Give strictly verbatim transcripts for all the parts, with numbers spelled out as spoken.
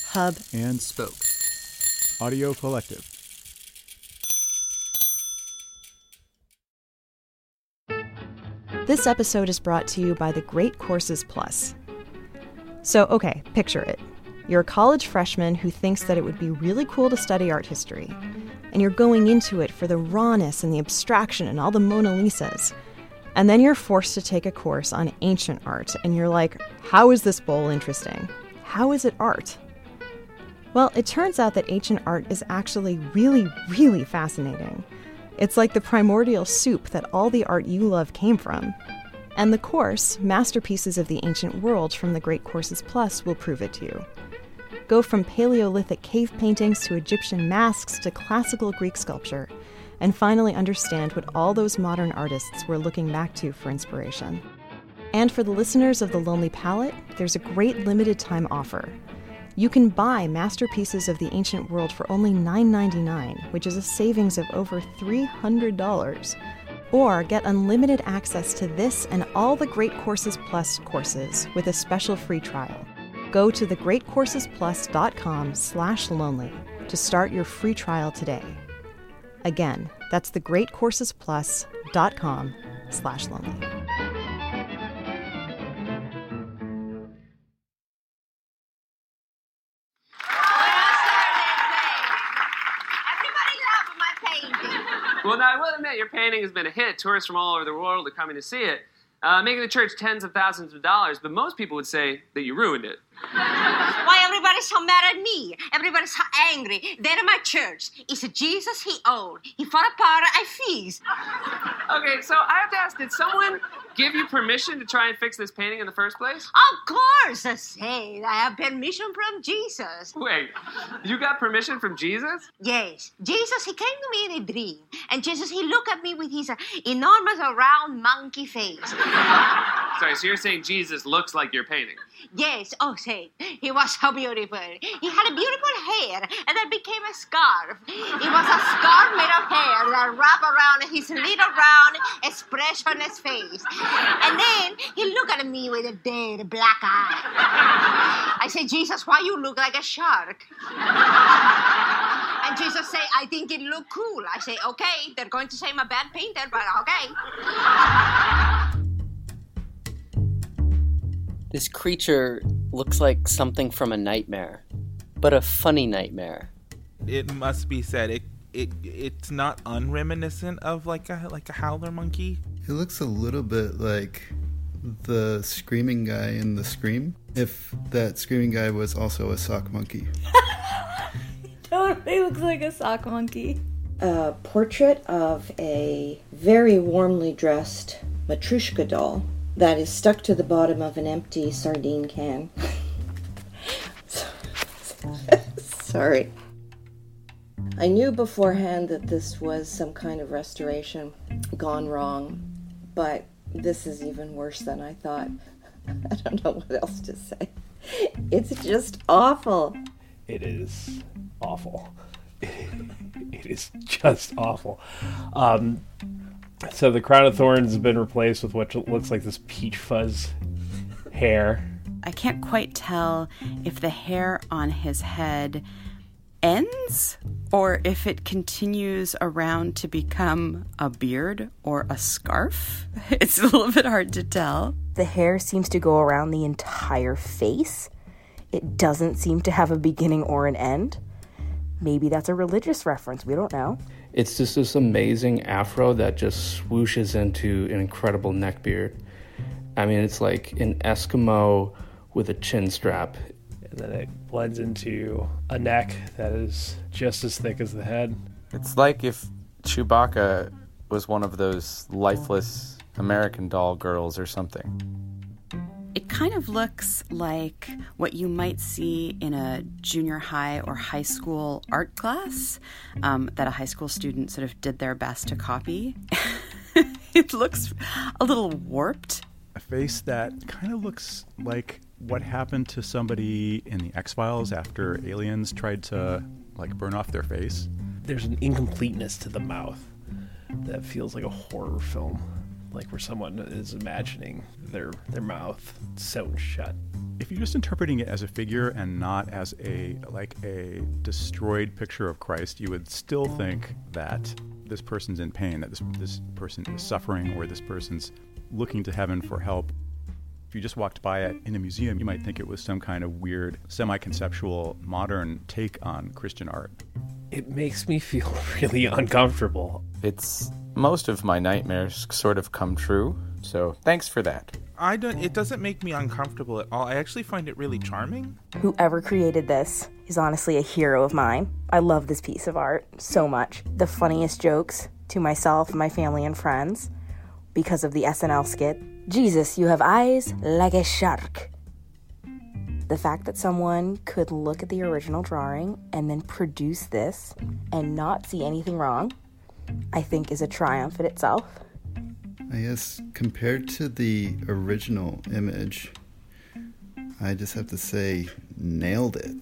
Hub, and Spoke. Audio Collective. This episode is brought to you by the Great Courses Plus. So, okay, picture it. You're a college freshman who thinks that it would be really cool to study art history, and you're going into it for the rawness and the abstraction and all the Mona Lisas. And then you're forced to take a course on ancient art, and you're like, how is this bowl interesting? How is it art? Well, it turns out that ancient art is actually really, really fascinating. It's like the primordial soup that all the art you love came from. And the course, Masterpieces of the Ancient World from the Great Courses Plus, will prove it to you. Go from Paleolithic cave paintings to Egyptian masks to classical Greek sculpture, and finally understand what all those modern artists were looking back to for inspiration. And for the listeners of The Lonely Palette, there's a great limited time offer. You can buy Masterpieces of the Ancient World for only nine ninety-nine, which is a savings of over three hundred dollars. Or get unlimited access to this and all the Great Courses Plus courses with a special free trial. Go to thegreatcoursesplus.com slash lonely to start your free trial today. Again, that's thegreatcoursesplus.com slash lonely. Well, now, I will admit, your painting has been a hit. Tourists from all over the world are coming to see it, uh, making the church tens of thousands of dollars, but most people would say that you ruined it. Why everybody's so mad at me? Everybody's so angry. They're in my church. It's a Jesus he owned. He fought apart, I feast. Okay, so I have to ask, did someone give you permission to try and fix this painting in the first place? Of course, I said. I have permission from Jesus. Wait, you got permission from Jesus? Yes. Jesus, he came to me in a dream. And Jesus, he looked at me with his uh, enormous round monkey face. Sorry, so you're saying Jesus looks like your painting? Yes, oh, say, he was so beautiful. He had a beautiful hair, and that became a scarf. It was a scarf made of hair that wrapped around his little round, expressionless face. And then he looked at me with a dead black eye. I said, Jesus, why you look like a shark? And Jesus said, I think it look cool. I say, okay, they're going to say I'm a bad painter, but okay. This creature looks like something from a nightmare, but a funny nightmare. It must be said, it it it's not unreminiscent of like a like a howler monkey. It looks a little bit like the screaming guy in The Scream, if that screaming guy was also a sock monkey. Totally looks like a sock monkey. A portrait of a very warmly dressed Matryoshka doll that is stuck to the bottom of an empty sardine can. Sorry. I knew beforehand that this was some kind of restoration gone wrong, but this is even worse than I thought. I don't know what else to say. It's just awful. It is awful. It is just awful. Um... So the crown of thorns has been replaced with what looks like this peach fuzz hair. I can't quite tell if the hair on his head ends or if it continues around to become a beard or a scarf. It's a little bit hard to tell. The hair seems to go around the entire face. It doesn't seem to have a beginning or an end. Maybe that's a religious reference. We don't know. It's just this amazing afro that just swooshes into an incredible neck beard. I mean, it's like an Eskimo with a chin strap. And then it blends into a neck that is just as thick as the head. It's like if Chewbacca was one of those lifeless American Doll girls or something. It kind of looks like what you might see in a junior high or high school art class um, that a high school student sort of did their best to copy. It looks a little warped. A face that kind of looks like what happened to somebody in the X-Files after aliens tried to like burn off their face. There's an incompleteness to the mouth that feels like a horror film. like where someone is imagining their their mouth sewn shut. If you're just interpreting it as a figure and not as a like a destroyed picture of Christ, you would still think that this person's in pain, that this this person is suffering, or this person's looking to heaven for help. If you just walked by it in a museum, you might think it was some kind of weird, semi-conceptual, modern take on Christian art. It makes me feel really uncomfortable. It's most of my nightmares sort of come true, so thanks for that. I don't. It doesn't make me uncomfortable at all. I actually find it really charming. Whoever created this is honestly a hero of mine. I love this piece of art so much. The funniest jokes to myself, my family, and friends because of the S N L skit, "Jesus, you have eyes like a shark." The fact that someone could look at the original drawing and then produce this and not see anything wrong, I think is a triumph in itself. I guess compared to the original image, I just have to say, nailed it.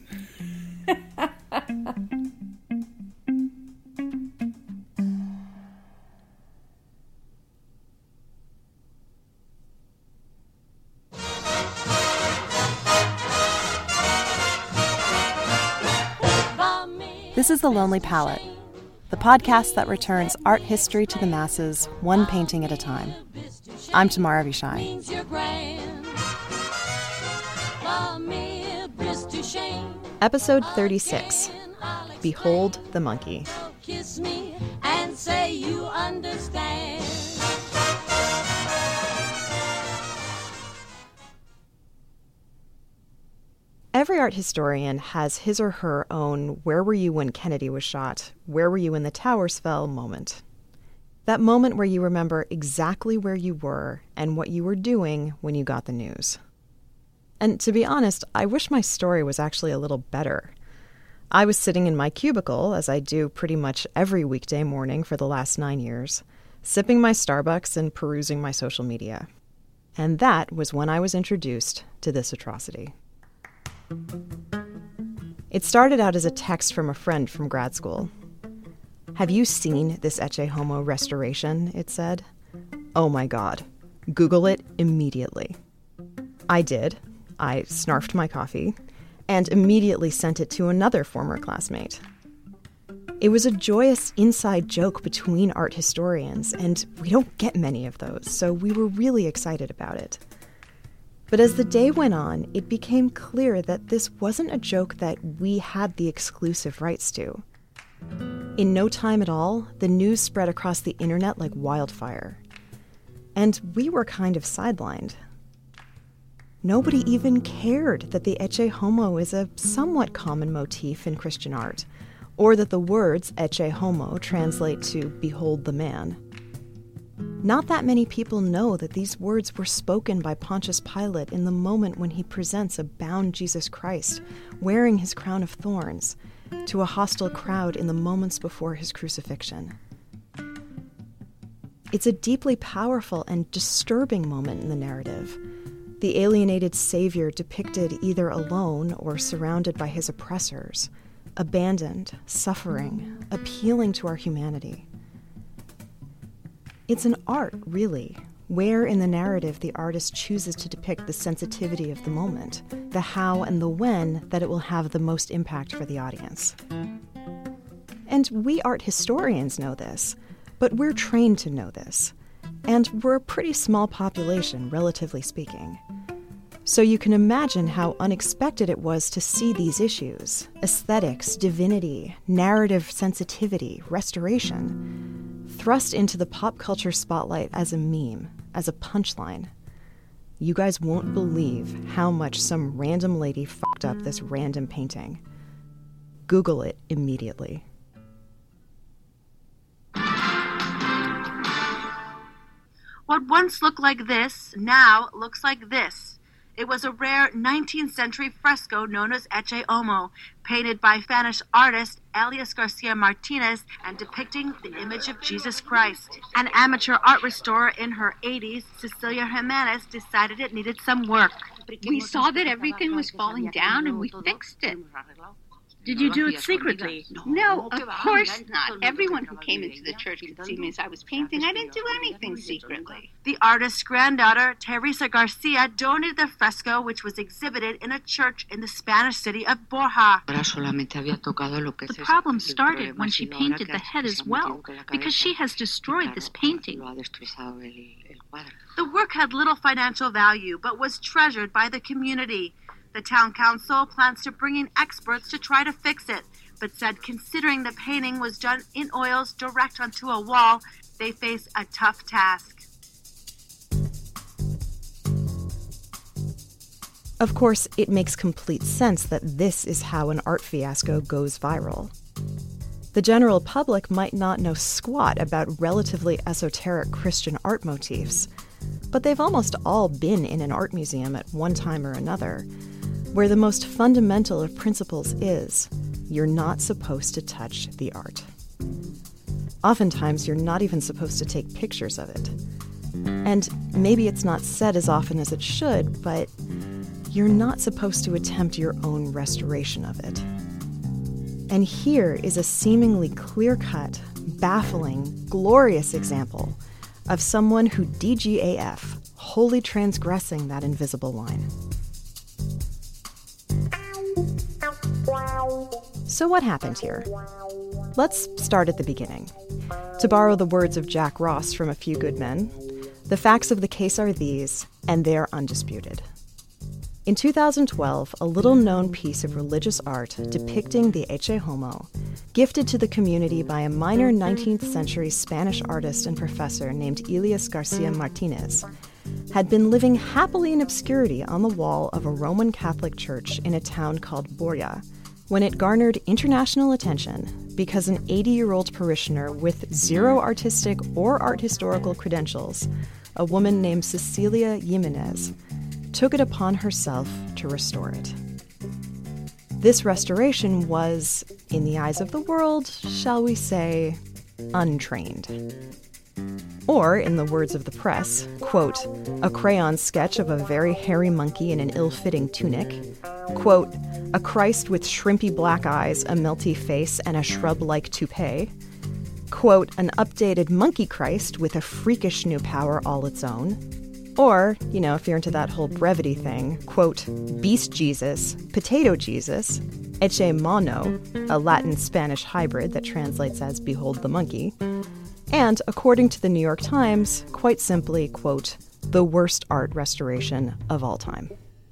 This is The Lonely Palette, the podcast that returns art history to the masses, one painting at a time. I'm Tamara Avishai. Episode thirty-six, Behold the Monkey. Kiss me and say you understand. Every art historian has his or her own "where were you when Kennedy was shot, where were you when the towers fell" moment. That moment where you remember exactly where you were and what you were doing when you got the news. And to be honest, I wish my story was actually a little better. I was sitting in my cubicle, as I do pretty much every weekday morning for the last nine years, sipping my Starbucks and perusing my social media. And that was when I was introduced to this atrocity. It started out as a text from a friend from grad school. "Have you seen this Ecce Homo restoration?" it said. "Oh my God. Google it immediately." I did. I snarfed my coffee and immediately sent it to another former classmate. It was a joyous inside joke between art historians, and we don't get many of those, so we were really excited about it. But as the day went on, it became clear that this wasn't a joke that we had the exclusive rights to. In no time at all, the news spread across the internet like wildfire. And we were kind of sidelined. Nobody even cared that the Ecce Homo is a somewhat common motif in Christian art, or that the words Ecce Homo translate to "behold the man." Not that many people know that these words were spoken by Pontius Pilate in the moment when he presents a bound Jesus Christ, wearing his crown of thorns, to a hostile crowd in the moments before his crucifixion. It's a deeply powerful and disturbing moment in the narrative. The alienated Savior depicted either alone or surrounded by his oppressors, abandoned, suffering, appealing to our humanity. It's an art, really, where in the narrative the artist chooses to depict the sensitivity of the moment, the how and the when that it will have the most impact for the audience. And we art historians know this, but we're trained to know this. And we're a pretty small population, relatively speaking. So you can imagine how unexpected it was to see these issues, aesthetics, divinity, narrative sensitivity, restoration, thrust into the pop culture spotlight as a meme, as a punchline. You guys won't believe how much some random lady fucked up this random painting. Google it immediately. What once looked like this now looks like this. It was a rare nineteenth century fresco known as Ecce Homo, painted by Spanish artist Elias Garcia Martinez and depicting the image of Jesus Christ. An amateur art restorer in her eighties, Cecilia Jimenez, decided it needed some work. We saw that everything was falling down and we fixed it. Did you do it secretly? No, of course not. Everyone who came into the church could see me as I was painting. I didn't do anything secretly. The artist's granddaughter, Teresa Garcia, donated the fresco, which was exhibited in a church in the Spanish city of Borja. The problem started when she painted the head as well, because she has destroyed this painting. The work had little financial value, but was treasured by the community. The town council plans to bring in experts to try to fix it, but said considering the painting was done in oils direct onto a wall, they face a tough task. Of course, it makes complete sense that this is how an art fiasco goes viral. The general public might not know squat about relatively esoteric Christian art motifs, but they've almost all been in an art museum at one time or another, where the most fundamental of principles is, you're not supposed to touch the art. Oftentimes, you're not even supposed to take pictures of it. And maybe it's not said as often as it should, but you're not supposed to attempt your own restoration of it. And here is a seemingly clear-cut, baffling, glorious example of someone who D G A F, wholly transgressing that invisible line. So what happened here? Let's start at the beginning. To borrow the words of Jack Ross from A Few Good Men, the facts of the case are these, and they're undisputed. In two thousand twelve, a little-known piece of religious art depicting the Ecce Homo, gifted to the community by a minor nineteenth century Spanish artist and professor named Elias Garcia Martinez, had been living happily in obscurity on the wall of a Roman Catholic church in a town called Borja, when it garnered international attention because an eighty-year-old parishioner with zero artistic or art historical credentials, a woman named Cecilia Jimenez, took it upon herself to restore it. This restoration was, in the eyes of the world, shall we say, untrained. Or, in the words of the press, quote, a crayon sketch of a very hairy monkey in an ill-fitting tunic, quote, a Christ with shrimpy black eyes, a melty face, and a shrub-like toupee, quote, an updated monkey Christ with a freakish new power all its own, or, you know, if you're into that whole brevity thing, quote, Beast Jesus, Potato Jesus, Ecce Mono, a Latin-Spanish hybrid that translates as Behold the Monkey, and, according to the New York Times, quite simply, quote, the worst art restoration of all time.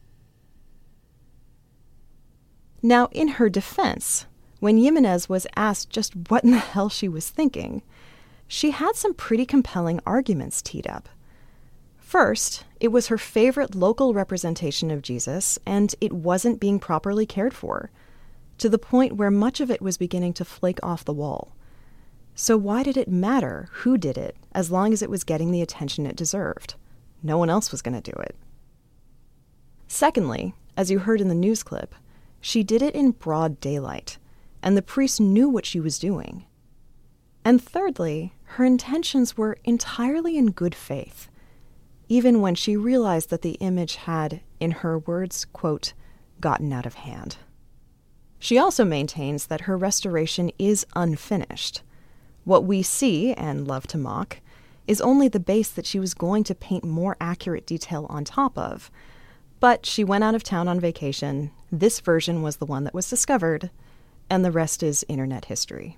Now, in her defense, when Jimenez was asked just what in the hell she was thinking, she had some pretty compelling arguments teed up. First, it was her favorite local representation of Jesus, and it wasn't being properly cared for, to the point where much of it was beginning to flake off the wall. So why did it matter who did it, as long as it was getting the attention it deserved? No one else was going to do it. Secondly, as you heard in the news clip, she did it in broad daylight, and the priest knew what she was doing. And thirdly, her intentions were entirely in good faith, even when she realized that the image had, in her words, quote, gotten out of hand. She also maintains that her restoration is unfinished. What we see, and love to mock, is only the base that she was going to paint more accurate detail on top of. But she went out of town on vacation, this version was the one that was discovered, and the rest is internet history.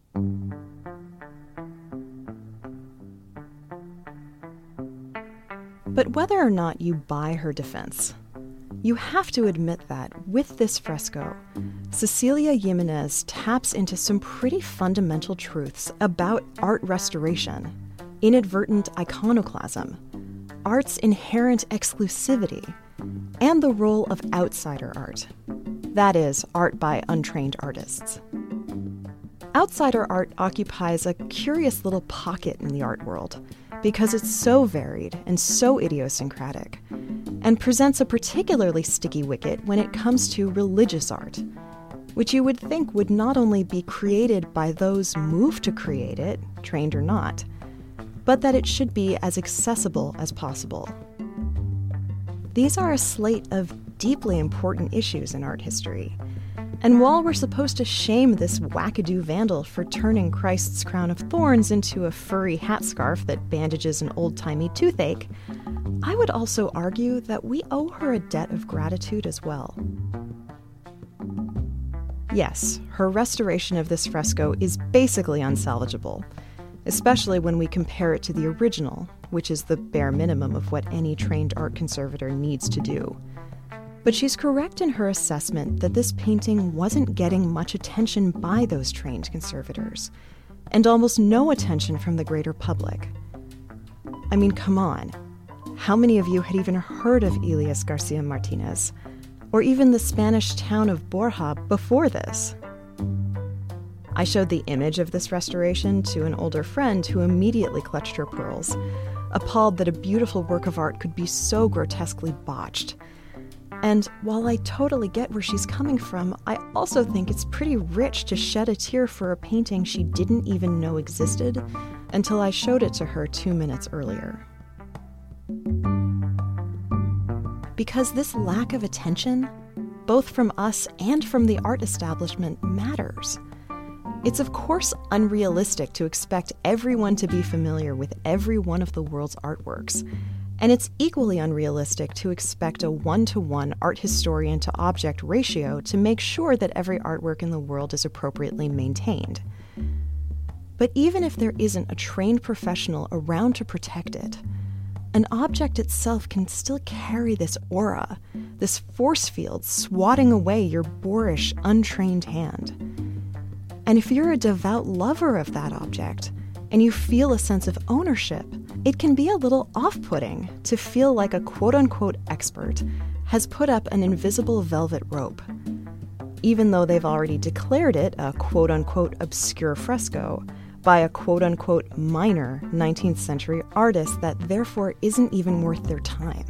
But whether or not you buy her defense, you have to admit that, with this fresco, Cecilia Jimenez taps into some pretty fundamental truths about art restoration, inadvertent iconoclasm, art's inherent exclusivity, and the role of outsider art. That is, art by untrained artists. Outsider art occupies a curious little pocket in the art world because it's so varied and so idiosyncratic, and presents a particularly sticky wicket when it comes to religious art, which you would think would not only be created by those moved to create it, trained or not, but that it should be as accessible as possible. These are a slate of deeply important issues in art history, And while we're supposed to shame this wackadoo vandal for turning Christ's crown of thorns into a furry hat scarf that bandages an old-timey toothache, I would also argue that we owe her a debt of gratitude as well. Yes, her restoration of this fresco is basically unsalvageable, especially when we compare it to the original, which is the bare minimum of what any trained art conservator needs to do. But she's correct in her assessment that this painting wasn't getting much attention by those trained conservators, and almost no attention from the greater public. I mean, come on. How many of you had even heard of Elias Garcia Martinez, or even the Spanish town of Borja before this? I showed the image of this restoration to an older friend who immediately clutched her pearls, appalled that a beautiful work of art could be so grotesquely botched. And while I totally get where she's coming from, I also think it's pretty rich to shed a tear for a painting she didn't even know existed until I showed it to her two minutes earlier. Because this lack of attention, both from us and from the art establishment, matters. It's of course unrealistic to expect everyone to be familiar with every one of the world's artworks, and it's equally unrealistic to expect a one-to-one art historian to object ratio to make sure that every artwork in the world is appropriately maintained. But even if there isn't a trained professional around to protect it, an object itself can still carry this aura, this force field swatting away your boorish, untrained hand. And if you're a devout lover of that object, and you feel a sense of ownership, it can be a little off-putting to feel like a quote-unquote expert has put up an invisible velvet rope, even though they've already declared it a quote-unquote obscure fresco by a quote-unquote minor nineteenth century artist that therefore isn't even worth their time.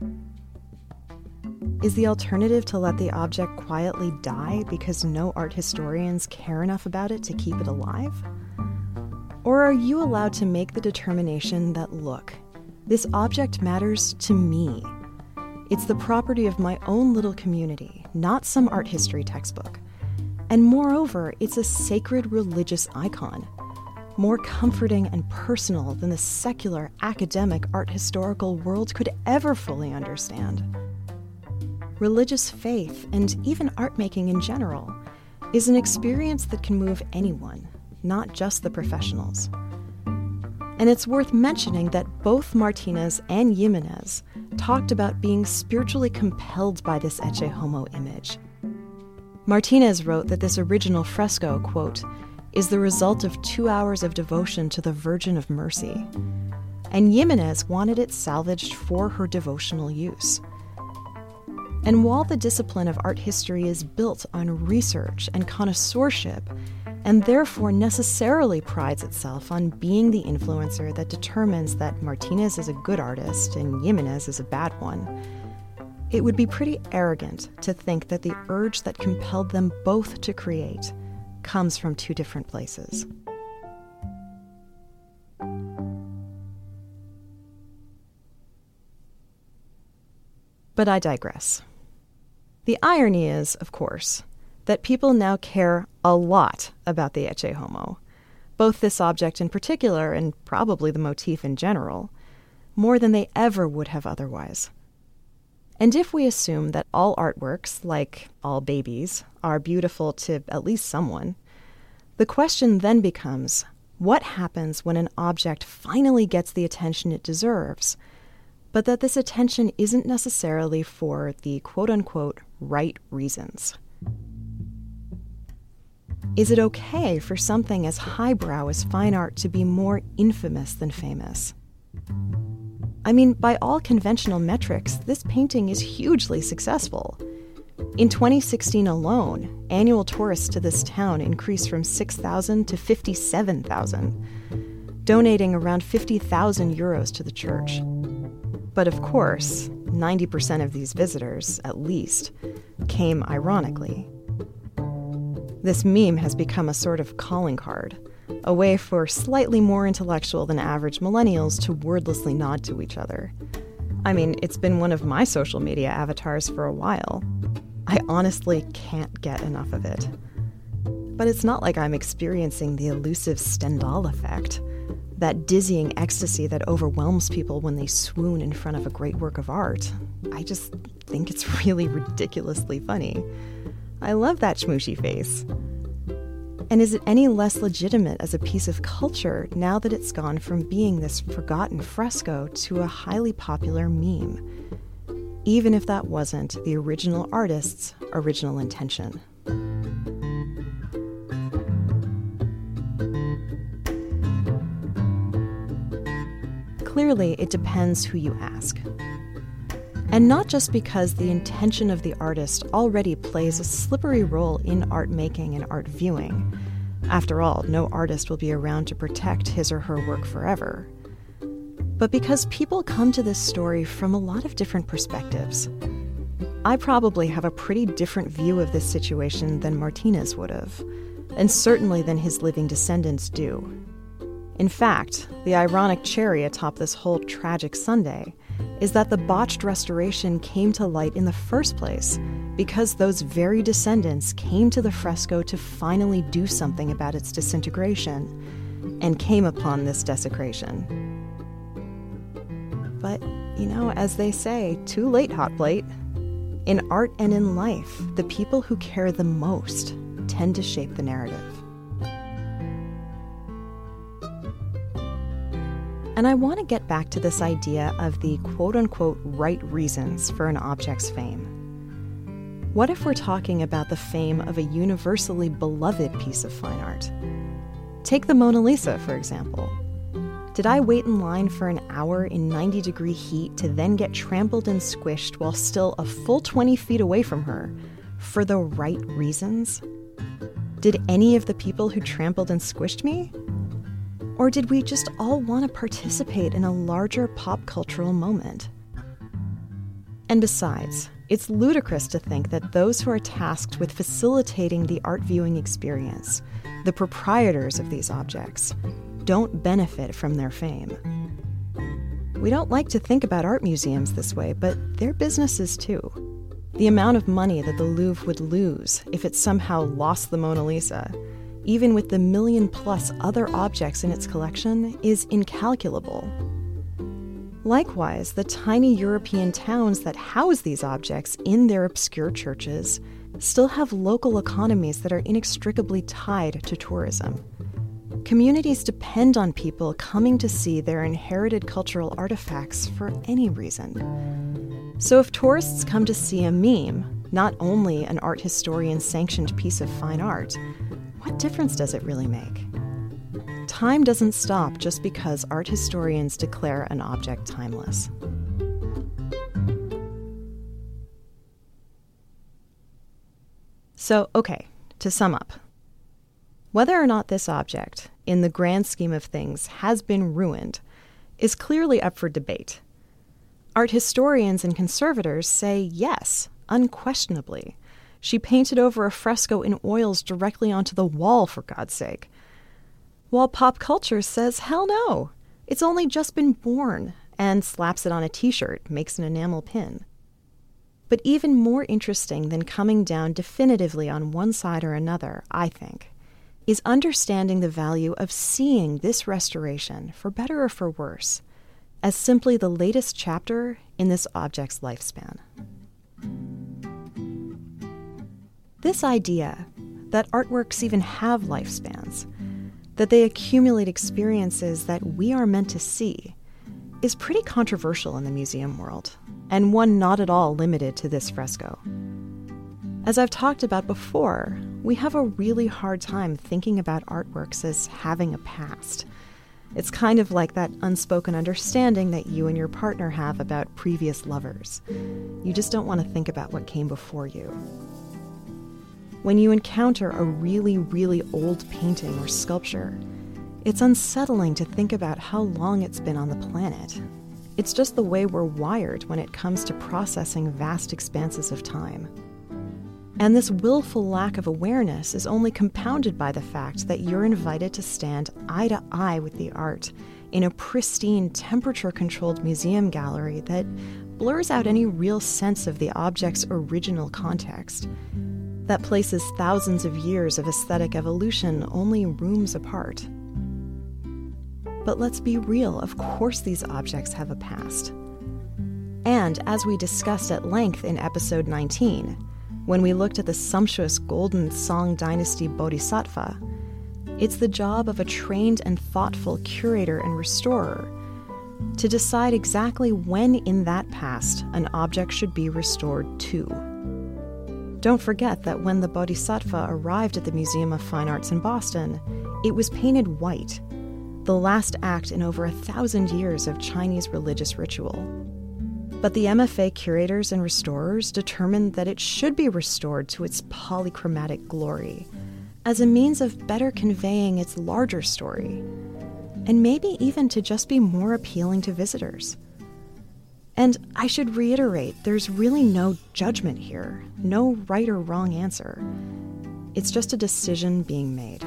Is the alternative to let the object quietly die because no art historians care enough about it to keep it alive? Or are you allowed to make the determination that, look, this object matters to me. It's the property of my own little community, not some art history textbook. And moreover, it's a sacred religious icon, more comforting and personal than the secular, academic art historical world could ever fully understand. Religious faith, and even art making in general, is an experience that can move anyone, not just the professionals. And it's worth mentioning that both Martinez and Jimenez talked about being spiritually compelled by this Ecce Homo image. Martinez wrote that this original fresco, quote, is the result of two hours of devotion to the Virgin of Mercy. And Jimenez wanted it salvaged for her devotional use. And while the discipline of art history is built on research and connoisseurship, and therefore necessarily prides itself on being the influencer that determines that Martinez is a good artist and Jimenez is a bad one, it would be pretty arrogant to think that the urge that compelled them both to create comes from two different places. But I digress. The irony is, of course, that people now care a lot about the Ecce Homo, both this object in particular and probably the motif in general, more than they ever would have otherwise. And if we assume that all artworks, like all babies, are beautiful to at least someone, the question then becomes, what happens when an object finally gets the attention it deserves, but that this attention isn't necessarily for the quote-unquote right reasons? Is it okay for something as highbrow as fine art to be more infamous than famous? I mean, by all conventional metrics, this painting is hugely successful. In twenty sixteen alone, annual tourists to this town increased from six thousand to fifty-seven thousand, donating around fifty thousand euros to the church. But of course, ninety percent of these visitors, at least, came ironically. This meme has become a sort of calling card, a way for slightly more intellectual than average millennials to wordlessly nod to each other. I mean, it's been one of my social media avatars for a while. I honestly can't get enough of it. But it's not like I'm experiencing the elusive Stendhal effect, that dizzying ecstasy that overwhelms people when they swoon in front of a great work of art. I just think it's really ridiculously funny. I love that schmooshy face. And is it any less legitimate as a piece of culture now that it's gone from being this forgotten fresco to a highly popular meme, even if that wasn't the original artist's original intention? Clearly, it depends who you ask. And not just because the intention of the artist already plays a slippery role in art making and art viewing. After all, no artist will be around to protect his or her work forever. But because people come to this story from a lot of different perspectives. I probably have a pretty different view of this situation than Martinez would have, and certainly than his living descendants do. In fact, the ironic cherry atop this whole tragic Sunday is that the botched restoration came to light in the first place because those very descendants came to the fresco to finally do something about its disintegration and came upon this desecration. But, you know, as they say, too late, hot plate. In art and in life, the people who care the most tend to shape the narrative. And I want to get back to this idea of the quote-unquote right reasons for an object's fame. What if we're talking about the fame of a universally beloved piece of fine art? Take the Mona Lisa, for example. Did I wait in line for an hour in ninety degree heat to then get trampled and squished while still a full twenty feet away from her for the right reasons? Did any of the people who trampled and squished me? Or did we just all want to participate in a larger pop cultural moment? And besides, it's ludicrous to think that those who are tasked with facilitating the art viewing experience, the proprietors of these objects, don't benefit from their fame. We don't like to think about art museums this way, but they're businesses too. The amount of money that the Louvre would lose if it somehow lost the Mona Lisa, even with the million plus other objects in its collection, is incalculable. Likewise, the tiny European towns that house these objects in their obscure churches still have local economies that are inextricably tied to tourism. Communities depend on people coming to see their inherited cultural artifacts for any reason. So if tourists come to see a meme, not only an art historian-sanctioned piece of fine art, what difference does it really make? Time doesn't stop just because art historians declare an object timeless. So, okay, to sum up. Whether or not this object, in the grand scheme of things, has been ruined, is clearly up for debate. Art historians and conservators say yes, unquestionably. She painted over a fresco in oils directly onto the wall, for God's sake. While pop culture says, hell no, it's only just been born, and slaps it on a t-shirt, makes an enamel pin. But even more interesting than coming down definitively on one side or another, I think, is understanding the value of seeing this restoration, for better or for worse, as simply the latest chapter in this object's lifespan. This idea that artworks even have lifespans, that they accumulate experiences that we are meant to see, is pretty controversial in the museum world, and one not at all limited to this fresco. As I've talked about before, we have a really hard time thinking about artworks as having a past. It's kind of like that unspoken understanding that you and your partner have about previous lovers. You just don't want to think about what came before you. When you encounter a really, really old painting or sculpture, it's unsettling to think about how long it's been on the planet. It's just the way we're wired when it comes to processing vast expanses of time. And this willful lack of awareness is only compounded by the fact that you're invited to stand eye to eye with the art in a pristine, temperature-controlled museum gallery that, blurs out any real sense of the object's original context, that places thousands of years of aesthetic evolution only rooms apart. But let's be real, of course these objects have a past. And as we discussed at length in episode nineteen, when we looked at the sumptuous golden Song Dynasty Bodhisattva, it's the job of a trained and thoughtful curator and restorer to decide exactly when in that past an object should be restored to. Don't forget that when the Bodhisattva arrived at the Museum of Fine Arts in Boston, it was painted white, the last act in over a thousand years of Chinese religious ritual. But the M F A curators and restorers determined that it should be restored to its polychromatic glory, as a means of better conveying its larger story, and maybe even to just be more appealing to visitors. And I should reiterate, there's really no judgment here, no right or wrong answer. It's just a decision being made.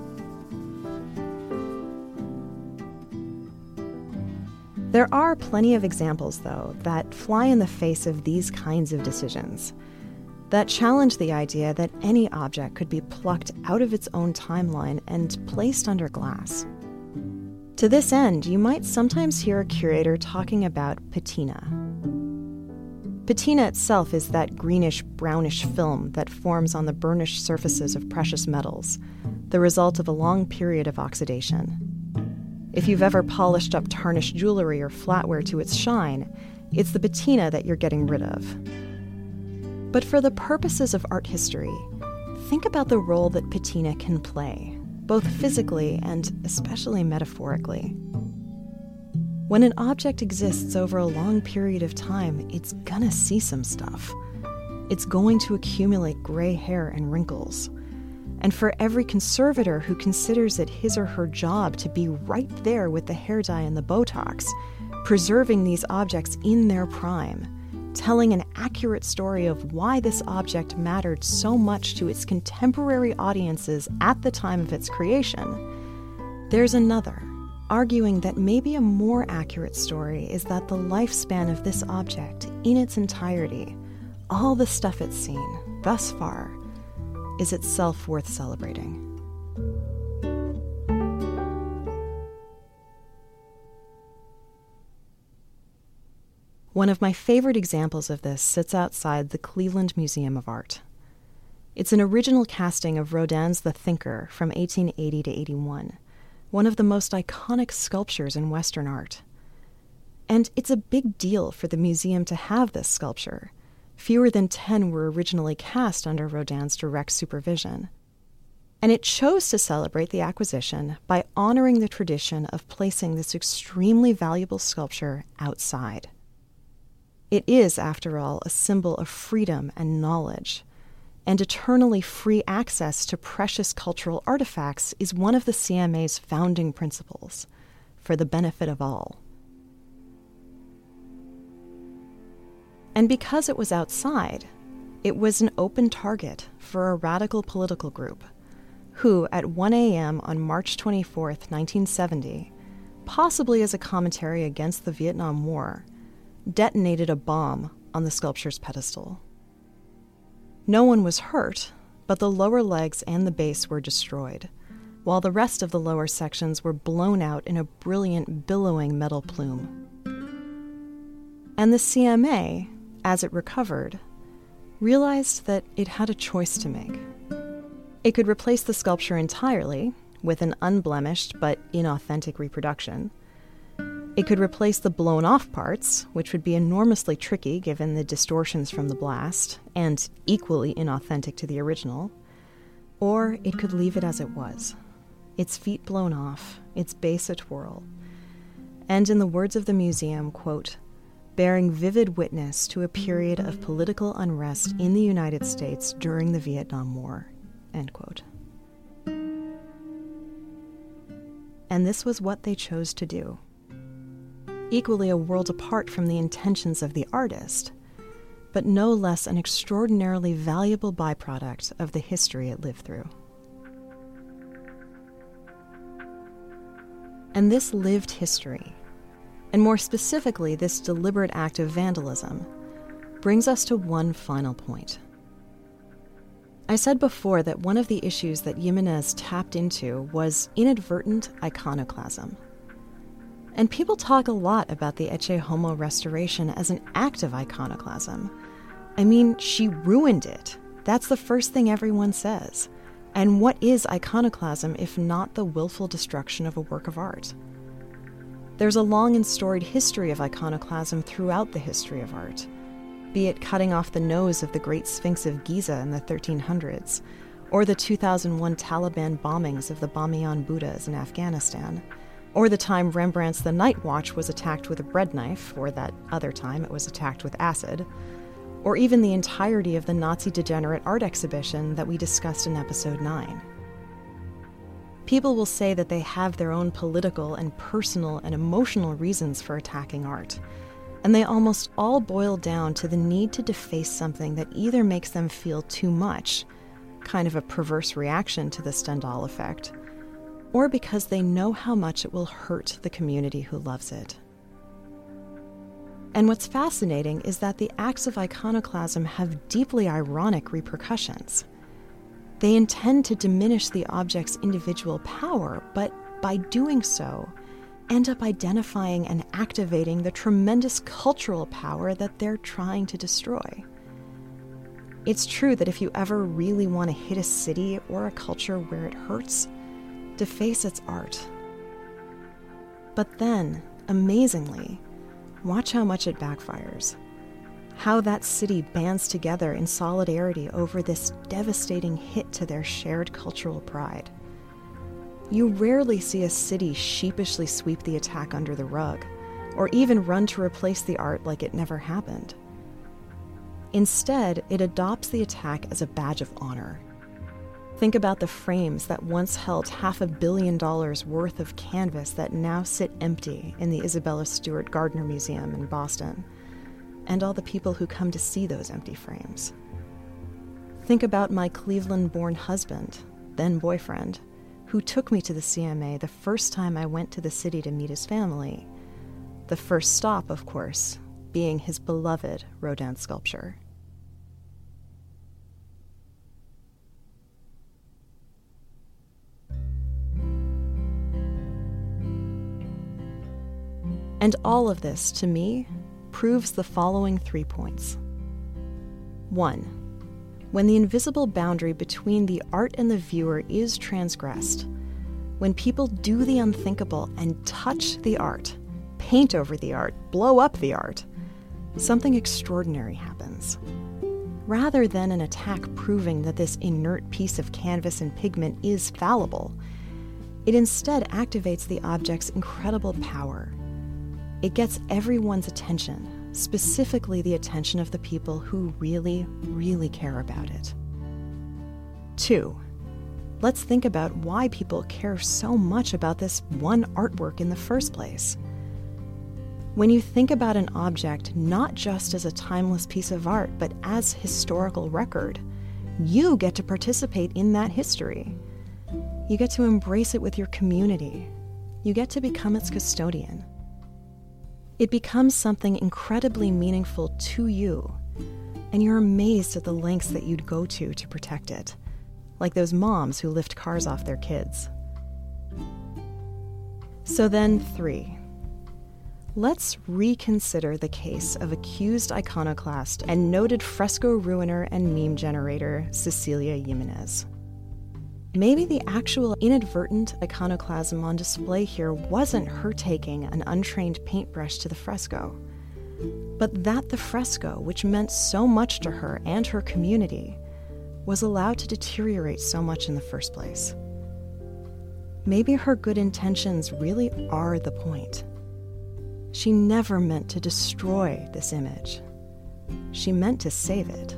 There are plenty of examples, though, that fly in the face of these kinds of decisions, that challenge the idea that any object could be plucked out of its own timeline and placed under glass. To this end, you might sometimes hear a curator talking about patina. Patina itself is that greenish-brownish film that forms on the burnished surfaces of precious metals, the result of a long period of oxidation. If you've ever polished up tarnished jewelry or flatware to its shine, it's the patina that you're getting rid of. But for the purposes of art history, think about the role that patina can play, both physically and especially metaphorically. When an object exists over a long period of time, it's gonna see some stuff. It's going to accumulate gray hair and wrinkles. And for every conservator who considers it his or her job to be right there with the hair dye and the Botox, preserving these objects in their prime, telling an accurate story of why this object mattered so much to its contemporary audiences at the time of its creation, there's another, arguing that maybe a more accurate story is that the lifespan of this object in its entirety, all the stuff it's seen thus far, is itself worth celebrating. One of my favorite examples of this sits outside the Cleveland Museum of Art. It's an original casting of Rodin's The Thinker from eighteen eighty to eighty-one, one of the most iconic sculptures in Western art. And it's a big deal for the museum to have this sculpture. Fewer than ten were originally cast under Rodin's direct supervision. And it chose to celebrate the acquisition by honoring the tradition of placing this extremely valuable sculpture outside. It is, after all, a symbol of freedom and knowledge, and eternally free access to precious cultural artifacts is one of the C M A's founding principles, for the benefit of all. And because it was outside, it was an open target for a radical political group who, at one a.m. on March twenty-fourth, nineteen seventy, possibly as a commentary against the Vietnam War, detonated a bomb on the sculpture's pedestal. No one was hurt, but the lower legs and the base were destroyed, while the rest of the lower sections were blown out in a brilliant, billowing metal plume. And the C M A, as it recovered, realized that it had a choice to make. It could replace the sculpture entirely with an unblemished but inauthentic reproduction. It could replace the blown-off parts, which would be enormously tricky given the distortions from the blast, and equally inauthentic to the original. Or it could leave it as it was, its feet blown off, its base a twirl, and in the words of the museum, quote, bearing vivid witness to a period of political unrest in the United States during the Vietnam War, end quote. And this was what they chose to do. Equally a world apart from the intentions of the artist, but no less an extraordinarily valuable byproduct of the history it lived through. And this lived history, and more specifically, this deliberate act of vandalism, brings us to one final point. I said before that one of the issues that Jimenez tapped into was inadvertent iconoclasm. And people talk a lot about the Ecce Homo restoration as an act of iconoclasm. I mean, she ruined it. That's the first thing everyone says. And what is iconoclasm if not the willful destruction of a work of art? There's a long and storied history of iconoclasm throughout the history of art, be it cutting off the nose of the Great Sphinx of Giza in the thirteen hundreds, or the two thousand one Taliban bombings of the Bamiyan Buddhas in Afghanistan, or the time Rembrandt's The Night Watch was attacked with a bread knife, or that other time it was attacked with acid, or even the entirety of the Nazi degenerate art exhibition that we discussed in episode nine. People will say that they have their own political and personal and emotional reasons for attacking art, and they almost all boil down to the need to deface something that either makes them feel too much, kind of a perverse reaction to the Stendhal effect, or because they know how much it will hurt the community who loves it. And what's fascinating is that the acts of iconoclasm have deeply ironic repercussions. They intend to diminish the object's individual power, but by doing so, end up identifying and activating the tremendous cultural power that they're trying to destroy. It's true that if you ever really want to hit a city or a culture where it hurts, deface its art. But then, amazingly, watch how much it backfires. How that city bands together in solidarity over this devastating hit to their shared cultural pride. You rarely see a city sheepishly sweep the attack under the rug, or even run to replace the art like it never happened. Instead, it adopts the attack as a badge of honor. Think about the frames that once held half a billion dollars worth of canvas that now sit empty in the Isabella Stewart Gardner Museum in Boston, and all the people who come to see those empty frames. Think about my Cleveland-born husband, then boyfriend, who took me to the C M A the first time I went to the city to meet his family. The first stop, of course, being his beloved Rodin sculpture. And all of this, to me, proves the following three points. One, when the invisible boundary between the art and the viewer is transgressed, when people do the unthinkable and touch the art, paint over the art, blow up the art, something extraordinary happens. Rather than an attack proving that this inert piece of canvas and pigment is fallible, it instead activates the object's incredible power. It gets everyone's attention, specifically the attention of the people who really, really care about it. Two, let's think about why people care so much about this one artwork in the first place. When you think about an object not just as a timeless piece of art, but as historical record, you get to participate in that history. You get to embrace it with your community. You get to become its custodian. It becomes something incredibly meaningful to you, and you're amazed at the lengths that you'd go to to protect it, like those moms who lift cars off their kids. So then, three. Let's reconsider the case of accused iconoclast and noted fresco ruiner and meme generator Cecilia Jimenez. Maybe the actual inadvertent iconoclasm on display here wasn't her taking an untrained paintbrush to the fresco, but that the fresco, which meant so much to her and her community, was allowed to deteriorate so much in the first place. Maybe her good intentions really are the point. She never meant to destroy this image. She meant to save it.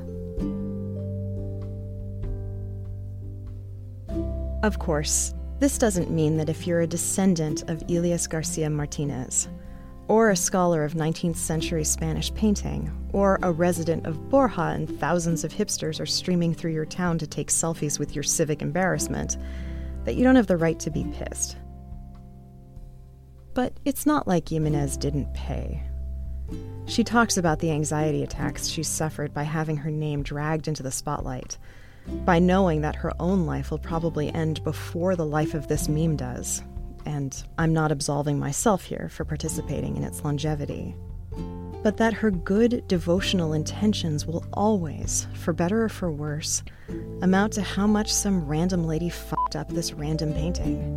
Of course, this doesn't mean that if you're a descendant of Elias Garcia Martinez, or a scholar of nineteenth century Spanish painting, or a resident of Borja and thousands of hipsters are streaming through your town to take selfies with your civic embarrassment, that you don't have the right to be pissed. But it's not like Jimenez didn't pay. She talks about the anxiety attacks she suffered by having her name dragged into the spotlight, by knowing that her own life will probably end before the life of this meme does. And I'm not absolving myself here for participating in its longevity. But that her good devotional intentions will always, for better or for worse, amount to how much some random lady fucked up this random painting.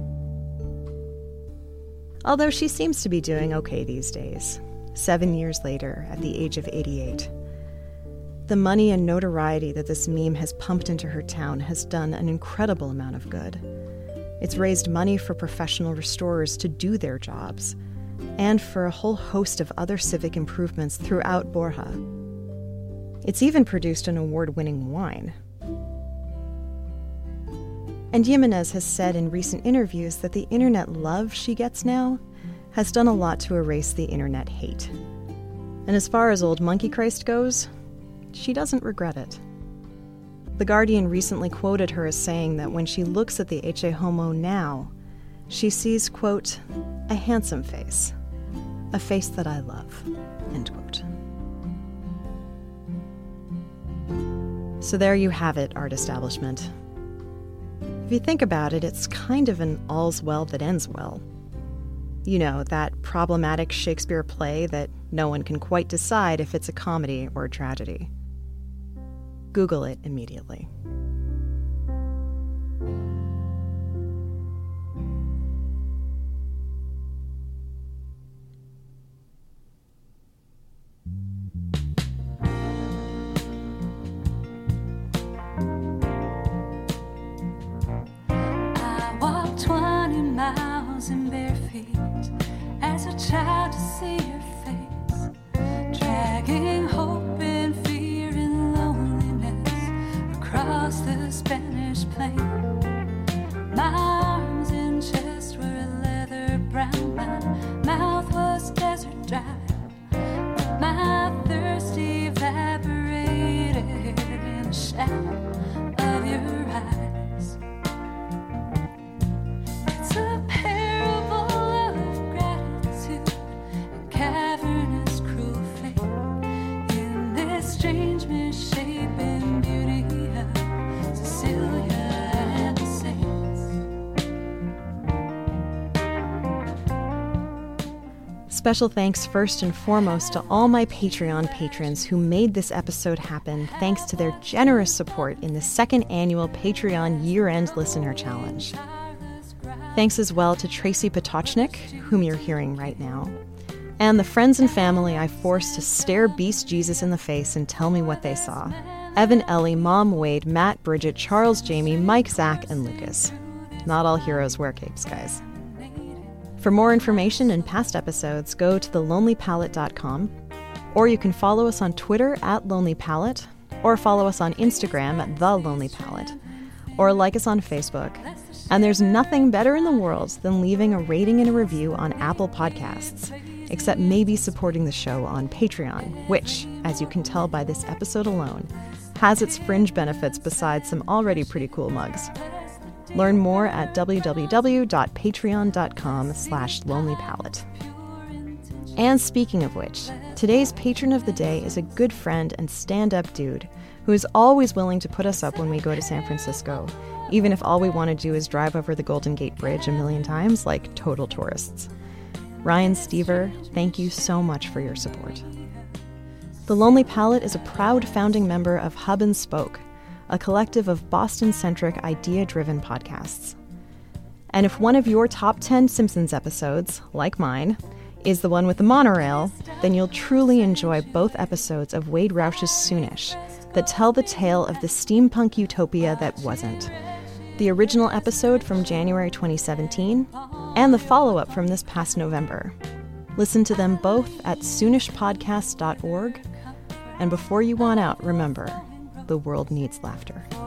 Although she seems to be doing okay these days, seven years later at the age of eighty-eight. The money and notoriety that this meme has pumped into her town has done an incredible amount of good. It's raised money for professional restorers to do their jobs, and for a whole host of other civic improvements throughout Borja. It's even produced an award-winning wine. And Jimenez has said in recent interviews that the internet love she gets now has done a lot to erase the internet hate. And as far as old Monkey Christ goes, she doesn't regret it. The Guardian recently quoted her as saying that when she looks at the Eche Homo now, she sees, quote, a handsome face, a face that I love, end quote. So there you have it, art establishment. If you think about it, it's kind of an all's well that ends well. You know, that problematic Shakespeare play that no one can quite decide if it's a comedy or a tragedy. Google it immediately. I walked twenty miles in bare feet as a child to see your face, dragging hope and fear and loneliness across the Spanish plain. My arms and chest were leather brown, my mouth was desert dry, but my thirst evaporated in the shadow of your eyes. It's a parable of gratitude and cavernous cruel fate in this strange misshapen beauty of Cecilia and the saints. Special thanks first and foremost to all my Patreon patrons who made this episode happen thanks to their generous support in the second annual Patreon Year-End Listener Challenge. Thanks as well to Tracy Potocznik, whom you're hearing right now, and the friends and family I forced to stare Beast Jesus in the face and tell me what they saw. Evan, Ellie, Mom, Wade, Matt, Bridget, Charles, Jamie, Mike, Zach, and Lucas. Not all heroes wear capes, guys. For more information and past episodes, go to the lonely palette dot com, or you can follow us on Twitter at lonely palette, or follow us on Instagram at the lonely palette, or like us on Facebook. And there's nothing better in the world than leaving a rating and a review on Apple Podcasts, except maybe supporting the show on Patreon, which, as you can tell by this episode alone, has its fringe benefits besides some already pretty cool mugs. Learn more at www.patreon.com slash lonelypalette. And speaking of which, today's patron of the day is a good friend and stand-up dude who is always willing to put us up when we go to San Francisco, even if all we want to do is drive over the Golden Gate Bridge a million times like total tourists. Ryan Stever, thank you so much for your support. The Lonely Palette is a proud founding member of Hub and Spoke, a collective of Boston-centric, idea-driven podcasts. And if one of your top ten Simpsons episodes, like mine, is the one with the monorail, then you'll truly enjoy both episodes of Wade Roush's Soonish that tell the tale of the steampunk utopia that wasn't. The original episode from January twenty seventeen, and the follow-up from this past November. Listen to them both at soonish podcast dot org. And before you want out, remember, the world needs laughter.